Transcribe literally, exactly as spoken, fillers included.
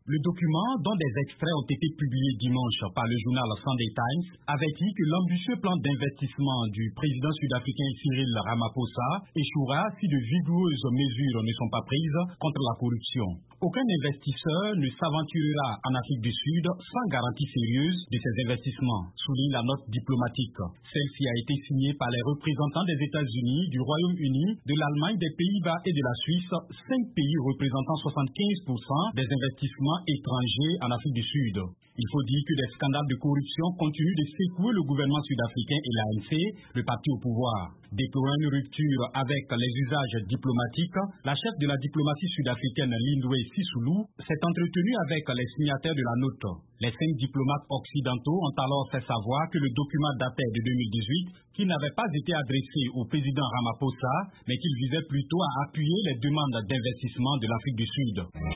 Le document, dont des extraits ont été publiés dimanche par le journal Sunday Times, avait dit que l'ambitieux plan d'investissement du président sud-africain Cyril Ramaphosa échouera si de vigoureuses mesures ne sont pas prises contre la corruption. Aucun investisseur ne s'aventurera en Afrique du Sud sans garantie sérieuse de ses investissements, souligne la note diplomatique. Celle-ci a été signée par les représentants des États-Unis, du Royaume-Uni, de l'Allemagne, des Pays-Bas et de la Suisse, cinq pays représentant soixante-quinze pour cent des investissements étrangers en Afrique du Sud. Il faut dire que des scandales de corruption continuent de secouer le gouvernement sud-africain et l'A N C, le parti au pouvoir. Déplorant une rupture avec les usages diplomatiques, la chef de la diplomatie sud-africaine Lindwe Sisulu s'est entretenue avec les signataires de la note. Les cinq diplomates occidentaux ont alors fait savoir que le document datait de deux mille dix-huit, qui n'avait pas été adressé au président Ramaphosa, mais qu'il visait plutôt à appuyer les demandes d'investissement de l'Afrique du Sud.